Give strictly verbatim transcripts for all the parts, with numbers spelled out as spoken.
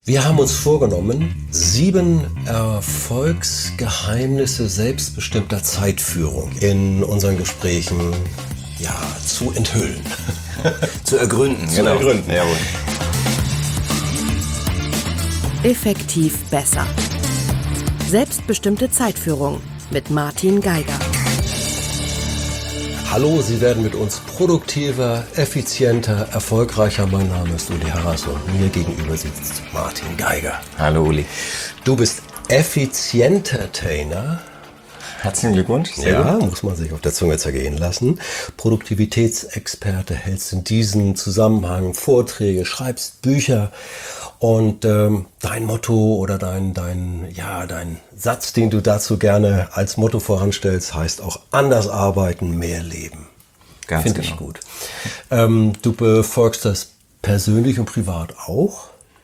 Wir haben uns vorgenommen, sieben Erfolgsgeheimnisse selbstbestimmter Zeitführung in unseren Gesprächen ja, zu enthüllen. zu ergründen. Zu genau. ergründen. Jawohl. Effektiv besser. Selbstbestimmte Zeitführung mit Martin Geiger. Hallo, Sie werden mit uns produktiver, effizienter, erfolgreicher. Mein Name ist Uli Harras und mir gegenüber sitzt Martin Geiger. Hallo Uli. Du bist Effizientertainer. Herzlichen Glückwunsch. Sehr Ja, gut. muss man sich auf der Zunge zergehen lassen. Produktivitätsexperte, hältst in diesem Zusammenhang Vorträge, schreibst Bücher und ähm, dein Motto oder dein, dein, ja, dein Satz, den du dazu gerne als Motto voranstellst, heißt auch anders arbeiten, mehr leben. Ganz Finde genau. ich gut. Ähm, du befolgst das persönlich und privat auch?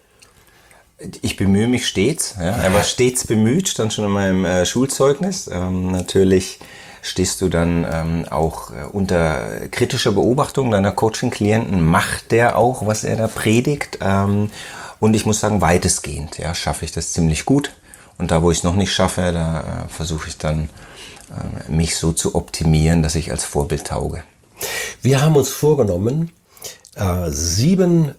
Ich bemühe mich stets, ja, aber stets bemüht, stand schon in meinem äh, Schulzeugnis. Ähm, natürlich stehst du dann ähm, auch äh, unter kritischer Beobachtung deiner Coaching-Klienten. Macht der auch, was er da predigt? Ähm, und ich muss sagen, weitestgehend ja, schaffe ich das ziemlich gut. Und da, wo ich es noch nicht schaffe, da äh, versuche ich dann, äh, mich so zu optimieren, dass ich als Vorbild tauge. Wir haben uns vorgenommen, Äh, sieben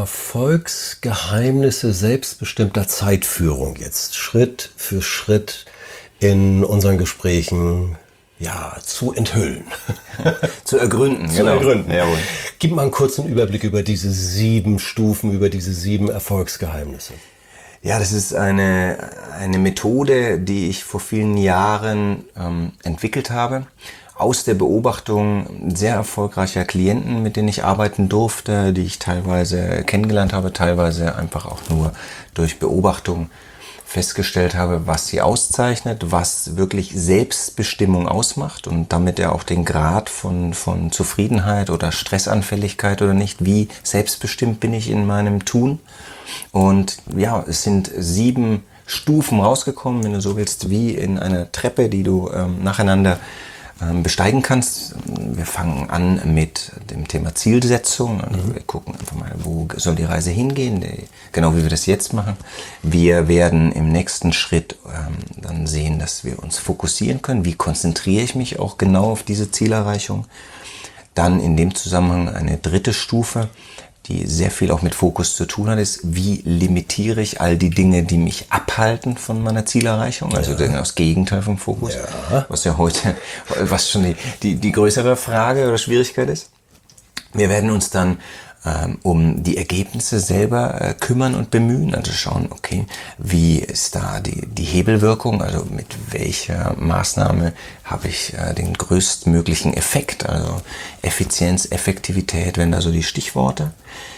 Erfolgsgeheimnisse selbstbestimmter Zeitführung jetzt Schritt für Schritt in unseren Gesprächen ja, zu enthüllen. zu ergründen. Zu genau. ergründen. Jawohl. Gib mal einen kurzen Überblick über diese sieben Stufen, über diese sieben Erfolgsgeheimnisse. Ja, das ist eine, eine Methode, die ich vor vielen Jahren ähm, entwickelt habe. Aus der Beobachtung sehr erfolgreicher Klienten, mit denen ich arbeiten durfte, die ich teilweise kennengelernt habe, teilweise einfach auch nur durch Beobachtung festgestellt habe, was sie auszeichnet, was wirklich Selbstbestimmung ausmacht und damit ja auch den Grad von, von Zufriedenheit oder Stressanfälligkeit oder nicht, wie selbstbestimmt bin ich in meinem Tun. Und ja, es sind sieben Stufen rausgekommen, wenn du so willst, wie in einer Treppe, die du ähm, nacheinander besteigen kannst. Wir fangen an mit dem Thema Zielsetzung. Also mhm. Wir gucken einfach mal, wo soll die Reise hingehen, genau wie wir das jetzt machen. Wir werden im nächsten Schritt ähm, dann sehen, dass wir uns fokussieren können. Wie konzentriere ich mich auch genau auf diese Zielerreichung? Dann in dem Zusammenhang eine dritte Stufe, die sehr viel auch mit Fokus zu tun hat, ist, wie limitiere ich all die Dinge, die mich abhalten von meiner Zielerreichung, also ja. das Gegenteil vom Fokus, ja. was ja heute, was schon die, die, die größere Frage oder Schwierigkeit ist. Wir werden uns dann ähm, um die Ergebnisse selber äh, kümmern und bemühen, also schauen, okay, wie ist da die, die Hebelwirkung, also mit welcher Maßnahme habe ich äh, den größtmöglichen Effekt, also Effizienz, Effektivität, wenn da so die Stichworte.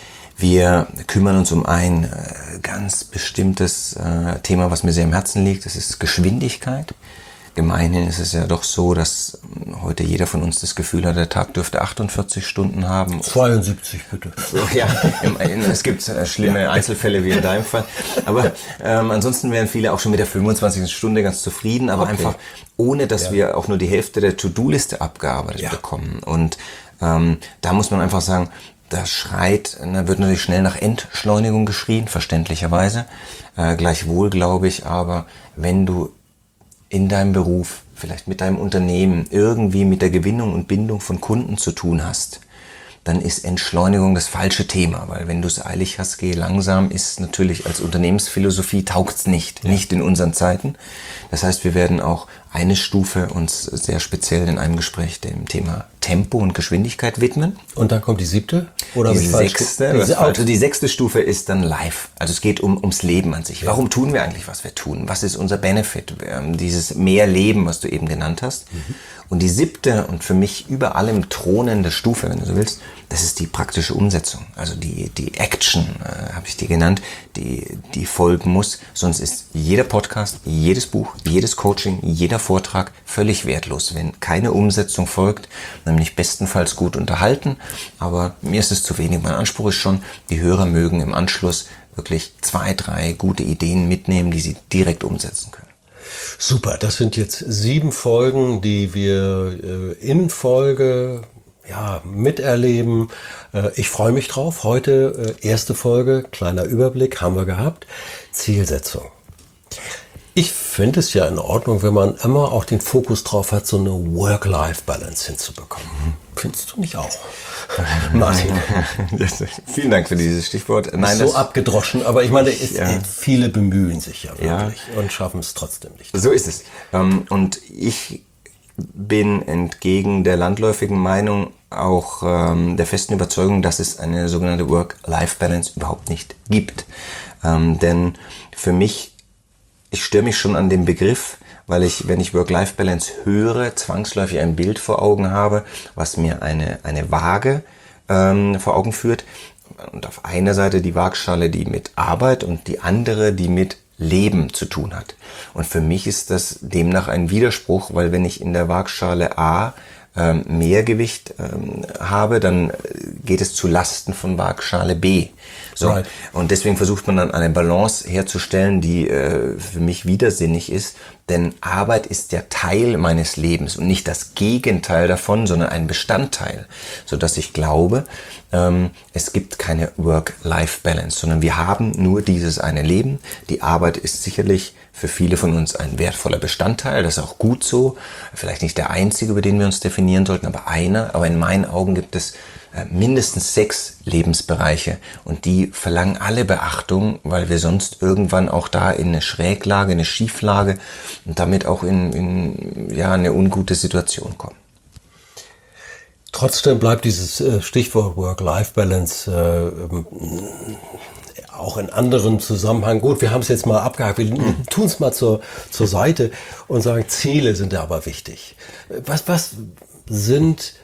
Wir kümmern uns um ein äh, ganz bestimmtes äh, Thema, was mir sehr am Herzen liegt, das ist Geschwindigkeit. Gemeinhin ist es ja doch so, dass heute jeder von uns das Gefühl hat, der Tag dürfte achtundvierzig Stunden haben. zweiundsiebzig bitte. Ja, es gibt schlimme ja. Einzelfälle wie in deinem Fall. Aber ähm, ansonsten wären viele auch schon mit der fünfundzwanzigsten Stunde ganz zufrieden, aber okay. einfach ohne, dass ja. wir auch nur die Hälfte der To-Do-Liste abgearbeitet ja. bekommen. Und ähm, da muss man einfach sagen, da schreit, da wird natürlich schnell nach Entschleunigung geschrien, verständlicherweise. Äh, gleichwohl glaube ich aber, wenn du in deinem Beruf, vielleicht mit deinem Unternehmen, irgendwie mit der Gewinnung und Bindung von Kunden zu tun hast, dann ist Entschleunigung das falsche Thema, weil wenn du es eilig hast, geh langsam, ist natürlich als Unternehmensphilosophie taugt's nicht, ja. nicht in unseren Zeiten. Das heißt, wir werden auch eine Stufe uns sehr speziell in einem Gespräch dem Thema Tempo und Geschwindigkeit widmen. Und dann kommt die siebte? Oder die sechste. Die, also die sechste Stufe ist dann live. Also es geht um, ums Leben an sich. Ja. Warum tun wir eigentlich, was wir tun? Was ist unser Benefit? Dieses mehr Leben, was du eben genannt hast. Mhm. Und die siebte und für mich über allem thronende Stufe, wenn du so willst, das ist die praktische Umsetzung. Also die, die Action, äh, habe ich dir genannt, die, die folgen muss. Sonst ist jeder Podcast, jedes Buch, jedes Coaching, jeder Vortrag völlig wertlos, wenn keine Umsetzung folgt, nämlich bestenfalls gut unterhalten. Aber mir ist es zu wenig. Mein Anspruch ist schon, die Hörer mögen im Anschluss wirklich zwei, drei gute Ideen mitnehmen, die sie direkt umsetzen können. Super, das sind jetzt sieben Folgen, die wir äh, in Folge ja, miterleben. Äh, ich freue mich drauf. Heute äh, erste Folge, kleiner Überblick, haben wir gehabt. Zielsetzung. Ich finde es ja in Ordnung, wenn man immer auch den Fokus drauf hat, so eine Work-Life-Balance hinzubekommen. Findest du nicht auch? Martin. Vielen Dank für dieses Stichwort. Nein, so das, abgedroschen, aber ich meine, ist, ja. viele bemühen sich ja wirklich Ja. und schaffen es trotzdem nicht. So ist es. Ähm, Und ich bin entgegen der landläufigen Meinung auch ähm, der festen Überzeugung, dass es eine sogenannte Work-Life-Balance überhaupt nicht gibt. Ähm, denn für mich, ich störe mich schon an dem Begriff, weil ich, wenn ich Work-Life-Balance höre, zwangsläufig ein Bild vor Augen habe, was mir eine, eine Waage ähm, vor Augen führt. Und auf einer Seite die Waagschale, die mit Arbeit und die andere, die mit Leben zu tun hat. Und für mich ist das demnach ein Widerspruch, weil wenn ich in der Waagschale A ähm, mehr Gewicht ähm, habe, dann geht es zu Lasten von Waagschale B. So. Right. Und deswegen versucht man dann eine Balance herzustellen, die äh, für mich widersinnig ist, denn Arbeit ist ja Teil meines Lebens und nicht das Gegenteil davon, sondern ein Bestandteil, sodass ich glaube, ähm, es gibt keine Work-Life-Balance, sondern wir haben nur dieses eine Leben. Die Arbeit ist sicherlich für viele von uns ein wertvoller Bestandteil, das ist auch gut so, vielleicht nicht der einzige, über den wir uns definieren sollten, aber einer, aber in meinen Augen gibt es mindestens sechs Lebensbereiche und die verlangen alle Beachtung, weil wir sonst irgendwann auch da in eine Schräglage, eine Schieflage und damit auch in, in ja, eine ungute Situation kommen. Trotzdem bleibt dieses äh, Stichwort Work-Life-Balance äh, auch in anderen Zusammenhang. Gut, wir haben es jetzt mal abgehakt. Wir mhm. tun es mal zur, zur Seite und sagen, Ziele sind ja aber wichtig. Was, was sind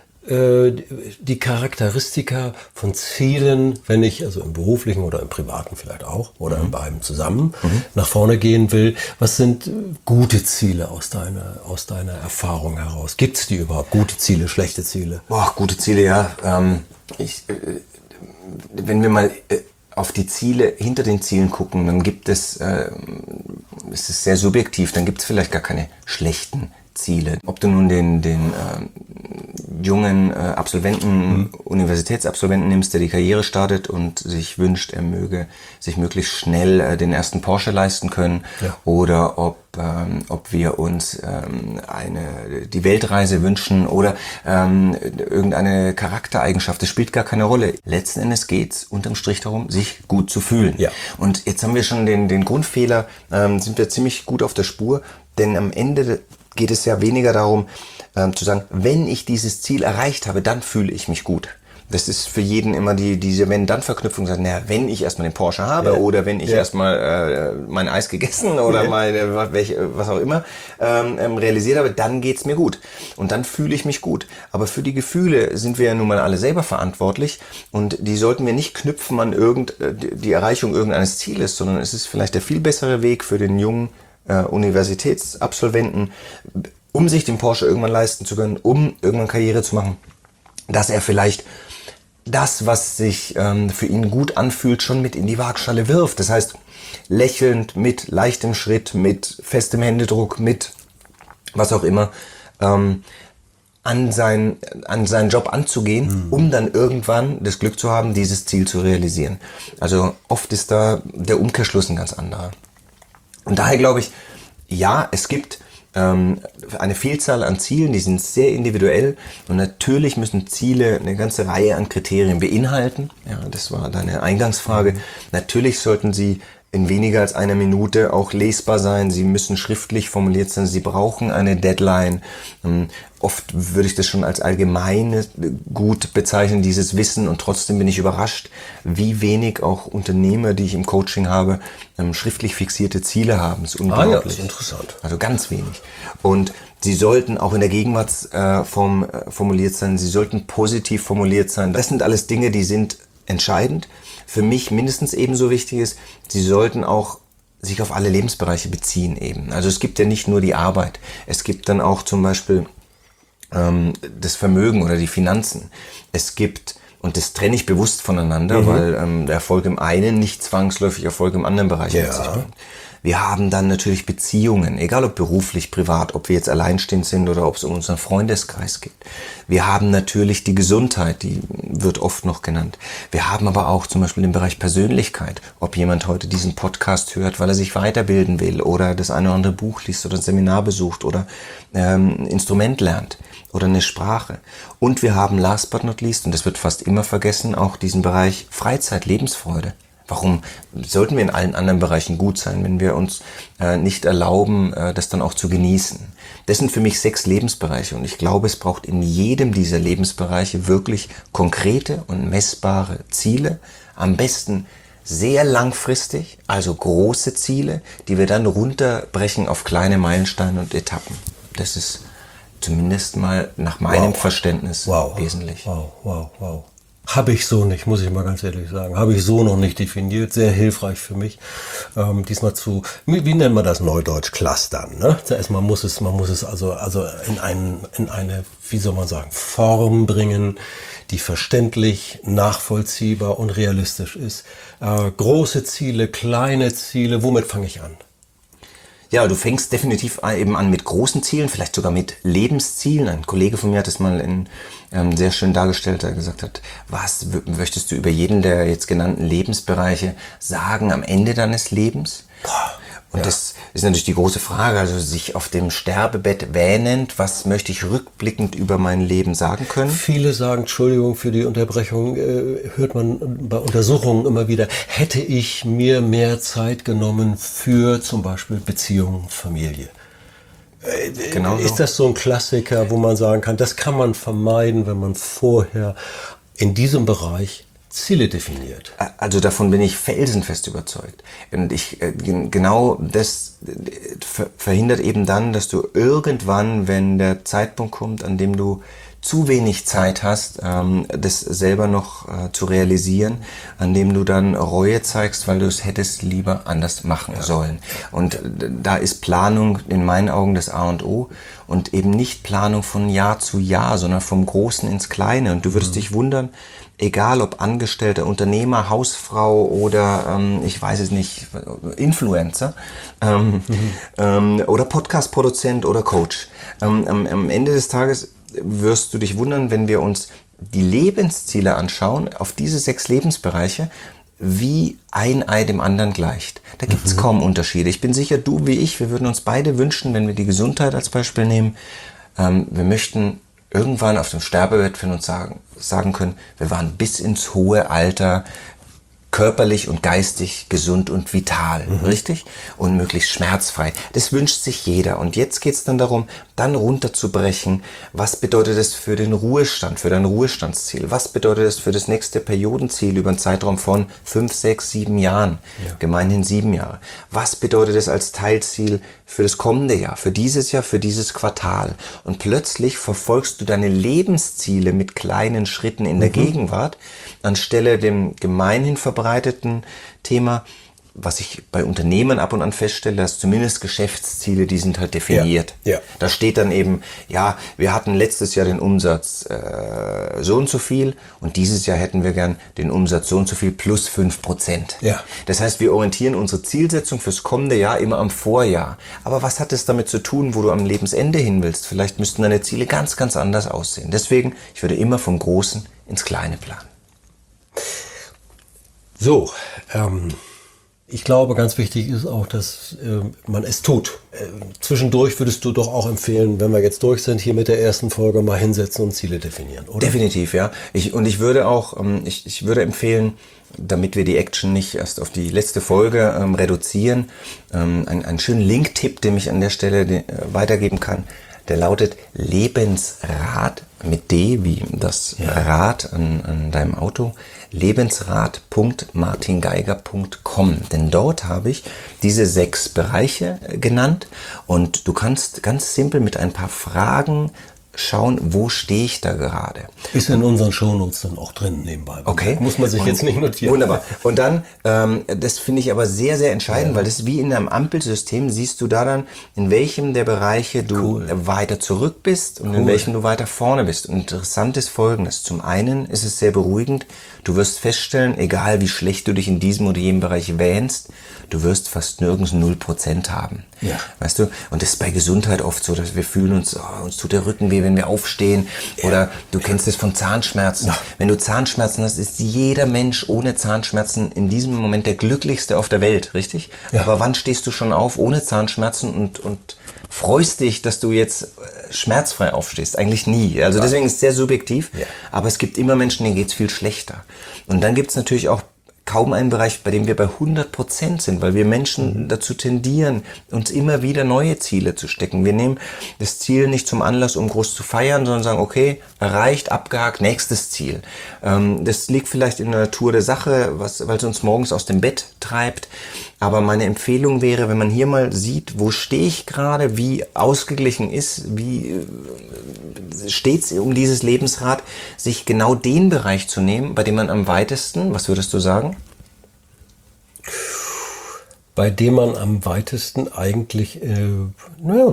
die Charakteristika von Zielen, wenn ich also im beruflichen oder im privaten vielleicht auch oder mhm. in beiden zusammen mhm. nach vorne gehen will? Was sind gute Ziele aus deiner, aus deiner Erfahrung heraus? Gibt es die überhaupt? Gute Ziele, schlechte Ziele? Boah, gute Ziele, ja. Ähm, ich, äh, wenn wir mal äh, auf die Ziele, hinter den Zielen gucken, dann gibt es, äh, es ist sehr subjektiv, dann gibt es vielleicht gar keine schlechten Ziele. Ob du nun den, den äh, jungen äh, Absolventen, mhm. Universitätsabsolventen nimmst, der die Karriere startet und sich wünscht, er möge sich möglichst schnell äh, den ersten Porsche leisten können, ja. oder ob, ähm, ob wir uns ähm, eine, die Weltreise wünschen oder ähm, irgendeine Charaktereigenschaft, das spielt gar keine Rolle. Letzten Endes geht's unterm Strich darum, sich gut zu fühlen. Ja. Und jetzt haben wir schon den, den Grundfehler, ähm, sind wir ziemlich gut auf der Spur, denn am Ende geht es ja weniger darum, ähm, zu sagen, wenn ich dieses Ziel erreicht habe, dann fühle ich mich gut. Das ist für jeden immer die diese Wenn-Dann-Verknüpfung, sagen, naja, wenn ich erstmal den Porsche habe, ja. oder wenn ich ja. erstmal äh, mein Eis gegessen oder ja. meine, welche, was auch immer ähm, realisiert habe, dann geht's mir gut. Und dann fühle ich mich gut. Aber für die Gefühle sind wir ja nun mal alle selber verantwortlich und die sollten wir nicht knüpfen an irgend, die Erreichung irgendeines Zieles, sondern es ist vielleicht der viel bessere Weg für den jungen äh, Universitätsabsolventen, um sich den Porsche irgendwann leisten zu können, um irgendwann Karriere zu machen, dass er vielleicht das, was sich ähm, für ihn gut anfühlt, schon mit in die Waagschale wirft. Das heißt, lächelnd, mit leichtem Schritt, mit festem Händedruck, mit was auch immer, ähm, an, sein, an seinen Job anzugehen, mhm. um dann irgendwann das Glück zu haben, dieses Ziel zu realisieren. Also oft ist da der Umkehrschluss ein ganz anderer. Und daher glaube ich, ja, es gibt eine Vielzahl an Zielen, die sind sehr individuell und natürlich müssen Ziele eine ganze Reihe an Kriterien beinhalten. Ja, das war deine Eingangsfrage. Mhm. Natürlich sollten sie in weniger als einer Minute auch lesbar sein. Sie müssen schriftlich formuliert sein. Sie brauchen eine Deadline. Oft würde ich das schon als allgemeine gut bezeichnen, dieses Wissen. Und trotzdem bin ich überrascht, wie wenig auch Unternehmer, die ich im Coaching habe, schriftlich fixierte Ziele haben. Das ist unglaublich. Ah ja, das ist interessant. Also ganz wenig. Und sie sollten auch in der Gegenwartsform formuliert sein. Sie sollten positiv formuliert sein. Das sind alles Dinge, die sind entscheidend. Für mich mindestens ebenso wichtig ist, sie sollten auch sich auf alle Lebensbereiche beziehen eben. Also es gibt ja nicht nur die Arbeit. Es gibt dann auch zum Beispiel ähm, das Vermögen oder die Finanzen. Es gibt, und das trenne ich bewusst voneinander, mhm. weil ähm, der Erfolg im einen nicht zwangsläufig Erfolg im anderen Bereich ja. mit sich bringt. Wir haben dann natürlich Beziehungen, egal ob beruflich, privat, ob wir jetzt alleinstehend sind oder ob es um unseren Freundeskreis geht. Wir haben natürlich die Gesundheit, die wird oft noch genannt. Wir haben aber auch zum Beispiel den Bereich Persönlichkeit, ob jemand heute diesen Podcast hört, weil er sich weiterbilden will oder das eine oder andere Buch liest oder ein Seminar besucht oder ähm, ein Instrument lernt oder eine Sprache. Und wir haben last but not least, und das wird fast immer vergessen, auch diesen Bereich Freizeit, Lebensfreude. Warum sollten wir in allen anderen Bereichen gut sein, wenn wir uns äh, nicht erlauben, äh, das dann auch zu genießen? Das sind für mich sechs Lebensbereiche und ich glaube, es braucht in jedem dieser Lebensbereiche wirklich konkrete und messbare Ziele. Am besten sehr langfristig, also große Ziele, die wir dann runterbrechen auf kleine Meilensteine und Etappen. Das ist zumindest mal nach meinem Wow. Verständnis wow. wesentlich. Wow, wow, wow. Habe ich so nicht, muss ich mal ganz ehrlich sagen. Habe ich so noch nicht definiert. Sehr hilfreich für mich. Ähm, diesmal zu, wie, wie nennen wir das Neudeutsch, clustern. Ne? Zuerst mal muss es, man muss es also, also in, einen, in eine, wie soll man sagen, Form bringen, die verständlich, nachvollziehbar und realistisch ist. Äh, große Ziele, kleine Ziele, womit fange ich an? Ja, du fängst definitiv eben an mit großen Zielen, vielleicht sogar mit Lebenszielen. Ein Kollege von mir hat das mal in, ähm, sehr schön dargestellt, der gesagt hat, was w- möchtest du über jeden der jetzt genannten Lebensbereiche sagen am Ende deines Lebens? Und Ja. das ist natürlich die große Frage, also sich auf dem Sterbebett wähnend, was möchte ich rückblickend über mein Leben sagen können? Viele sagen, Entschuldigung für die Unterbrechung, äh, hört man bei Untersuchungen immer wieder, hätte ich mir mehr Zeit genommen für zum Beispiel Beziehungen, Familie. Äh, Genau so. Ist das so ein Klassiker, wo man sagen kann, das kann man vermeiden, wenn man vorher in diesem Bereich Ziele definiert? Also davon bin ich felsenfest überzeugt. Und ich, äh, gen- genau das äh, ver- verhindert eben dann, dass du irgendwann, wenn der Zeitpunkt kommt, an dem du zu wenig Zeit hast, ähm, das selber noch äh, zu realisieren, an dem du dann Reue zeigst, weil du es hättest lieber anders machen sollen. Und äh, da ist Planung in meinen Augen das A und O und eben nicht Planung von Jahr zu Jahr, sondern vom Großen ins Kleine. Und du würdest dich wundern, egal ob Angestellter, Unternehmer, Hausfrau oder ähm, ich weiß es nicht, Influencer ähm, mhm. ähm, oder Podcast-Produzent oder Coach. Ähm, am, am Ende des Tages wirst du dich wundern, wenn wir uns die Lebensziele anschauen, auf diese sechs Lebensbereiche, wie ein Ei dem anderen gleicht. Da gibt es mhm. kaum Unterschiede. Ich bin sicher, du wie ich, wir würden uns beide wünschen, wenn wir die Gesundheit als Beispiel nehmen, ähm, wir möchten irgendwann auf dem Sterbebett von uns sagen, sagen können, wir waren bis ins hohe Alter körperlich und geistig gesund und vital, mhm. richtig? Und möglichst schmerzfrei. Das wünscht sich jeder. Und jetzt geht es dann darum, dann runterzubrechen, was bedeutet das für den Ruhestand, für dein Ruhestandsziel? Was bedeutet das für das nächste Periodenziel über einen Zeitraum von fünf, sechs, sieben Jahren? Ja. Gemeinhin sieben Jahre. Was bedeutet das als Teilziel für das kommende Jahr, für dieses Jahr, für dieses Quartal? Und plötzlich verfolgst du deine Lebensziele mit kleinen Schritten in der mhm. Gegenwart, anstelle dem gemeinhin verbreiteten Thema, was ich bei Unternehmen ab und an feststelle, dass zumindest Geschäftsziele, die sind halt definiert. Ja, ja. Da steht dann eben, ja, wir hatten letztes Jahr den Umsatz äh, so und so viel und dieses Jahr hätten wir gern den Umsatz so und so viel plus fünf Prozent. Ja. Das heißt, wir orientieren unsere Zielsetzung fürs kommende Jahr immer am Vorjahr. Aber was hat es damit zu tun, wo du am Lebensende hin willst? Vielleicht müssten deine Ziele ganz, ganz anders aussehen. Deswegen, ich würde immer vom Großen ins Kleine planen. So, ähm, ich glaube, ganz wichtig ist auch, dass äh, man es tut. Äh, zwischendurch würdest du doch auch empfehlen, wenn wir jetzt durch sind, hier mit der ersten Folge mal hinsetzen und Ziele definieren, oder? Definitiv, ja. Ich, und ich würde auch, ähm, ich, ich würde empfehlen, damit wir die Action nicht erst auf die letzte Folge ähm, reduzieren, ähm, einen, einen schönen Link-Tipp, den ich an der Stelle de, äh, weitergeben kann. Der lautet Lebensrad mit D wie das ja. Rad an, an deinem Auto. lebensrad punkt martin geiger punkt com. Denn dort habe ich diese sechs Bereiche genannt und du kannst ganz simpel mit ein paar Fragen schauen, wo stehe ich da gerade. Ist in unseren Shownotes dann auch drin nebenbei. Okay. Muss man sich und, jetzt nicht notieren. Wunderbar. Und dann, ähm, das finde ich aber sehr, sehr entscheidend, ja. weil das ist wie in einem Ampelsystem, siehst du da dann, in welchem der Bereiche du cool. weiter zurück bist und cool. in welchem du weiter vorne bist. Und interessant ist Folgendes. Zum einen ist es sehr beruhigend, du wirst feststellen, egal wie schlecht du dich in diesem oder jenem Bereich wähnst, du wirst fast nirgends null Prozent haben. Ja. Weißt du? Und das ist bei Gesundheit oft so, dass wir fühlen uns, oh, uns tut der Rücken weh, wenn wir aufstehen. Ja. Oder du kennst es von Zahnschmerzen. Ja. Wenn du Zahnschmerzen hast, ist jeder Mensch ohne Zahnschmerzen in diesem Moment der glücklichste auf der Welt, richtig? Ja. Aber wann stehst du schon auf ohne Zahnschmerzen und, und freust dich, dass du jetzt schmerzfrei aufstehst? Eigentlich nie. Also deswegen ist es sehr subjektiv. Ja. Aber es gibt immer Menschen, denen geht's viel schlechter. Und dann gibt's natürlich auch kaum einen Bereich, bei dem wir bei hundert Prozent sind, weil wir Menschen dazu tendieren, uns immer wieder neue Ziele zu stecken. Wir nehmen das Ziel nicht zum Anlass, um groß zu feiern, sondern sagen, okay, erreicht, abgehakt, nächstes Ziel. Ähm, das liegt vielleicht in der Natur der Sache, was, weil es uns morgens aus dem Bett treibt. Aber meine Empfehlung wäre, wenn man hier mal sieht, wo stehe ich gerade, wie ausgeglichen ist, wie äh, steht es um dieses Lebensrad, sich genau den Bereich zu nehmen, bei dem man am weitesten, was würdest du sagen? Bei dem man am weitesten eigentlich äh, naja,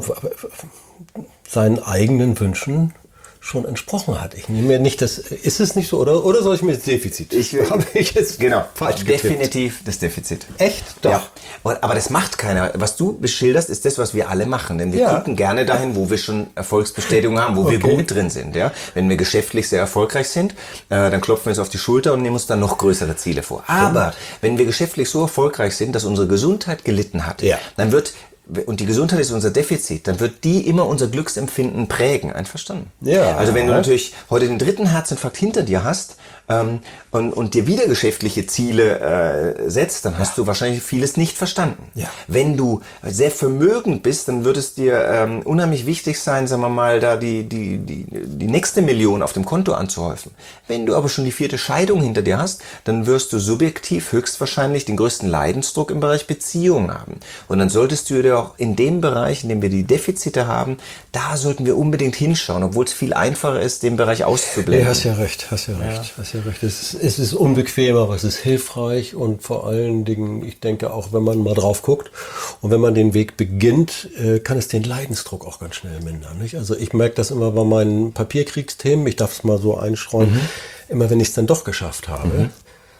seinen eigenen Wünschen schon entsprochen hat. Ich nehme mir nicht das, ist es nicht so, oder, oder soll ich mir das Defizit? Ich, habe ich jetzt genau, falsch definitiv getippt. Das Defizit. Echt? Doch. Ja. Aber das macht keiner. Was du beschilderst, ist das, was wir alle machen. Denn wir ja. gucken gerne dahin, wo wir schon Erfolgsbestätigung haben, wo okay. wir gut drin sind. Ja? Wenn wir geschäftlich sehr erfolgreich sind, äh, dann klopfen wir uns auf die Schulter und nehmen uns dann noch größere Ziele vor. Aber wenn wir geschäftlich so erfolgreich sind, dass unsere Gesundheit gelitten hat, ja. dann wird und die Gesundheit ist unser Defizit, dann wird die immer unser Glücksempfinden prägen. Einverstanden? Ja. Also wenn du natürlich heute den dritten Herzinfarkt hinter dir hast ähm, und, und dir wieder geschäftliche Ziele äh, setzt, dann hast ja. du wahrscheinlich vieles nicht verstanden. Ja. Wenn du sehr vermögend bist, dann wird es dir ähm, unheimlich wichtig sein, sagen wir mal, da die, die, die, die nächste Million auf dem Konto anzuhäufen. Wenn du aber schon die vierte Scheidung hinter dir hast, dann wirst du subjektiv höchstwahrscheinlich den größten Leidensdruck im Bereich Beziehungen haben. Und dann solltest du dir auch in dem Bereich, in dem wir die Defizite haben, da sollten wir unbedingt hinschauen, obwohl es viel einfacher ist, den Bereich auszublenden. Ja, hast ja recht, hast ja recht, ja. hast ja recht. Es ist, es ist unbequem, aber es ist hilfreich und vor allen Dingen, ich denke auch, wenn man mal drauf guckt und wenn man den Weg beginnt, kann es den Leidensdruck auch ganz schnell mindern. Nicht? Also ich merke das immer bei meinen Papierkriegsthemen, ich darf es mal so einstreuen, mhm. immer wenn ich es dann doch geschafft habe. Mhm.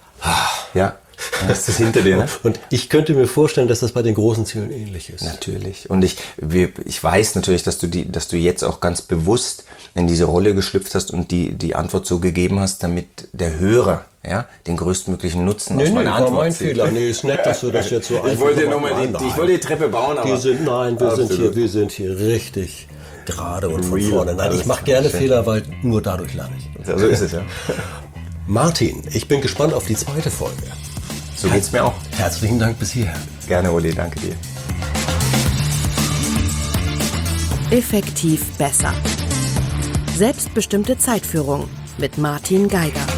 Ja. Und das ist hinter dir, ne? Und ich könnte mir vorstellen, dass das bei den großen Zielen ähnlich ist. Natürlich. Und ich, wir, ich weiß natürlich, dass du die, dass du jetzt auch ganz bewusst in diese Rolle geschlüpft hast und die, die Antwort so gegeben hast, damit der Hörer, ja, den größtmöglichen Nutzen nee, aus meiner nee, Antwort war mein zieht. Fehler. Nee, ist nett, dass du das jetzt so ich wollte nur mal die, ich wollte die Treppe bauen, aber. Die sind, nein, wir absolut. sind hier, wir sind hier richtig gerade und von vorne. Nein, ich mache gerne Fehler, weil nur dadurch lerne ich. Ja, so ist es, ja. Martin, ich bin gespannt auf die zweite Folge. So geht's mir auch. Herzlichen Dank bis hierher. Gerne, Uli, danke dir. Effektiv besser. Selbstbestimmte Zeitführung mit Martin Geiger.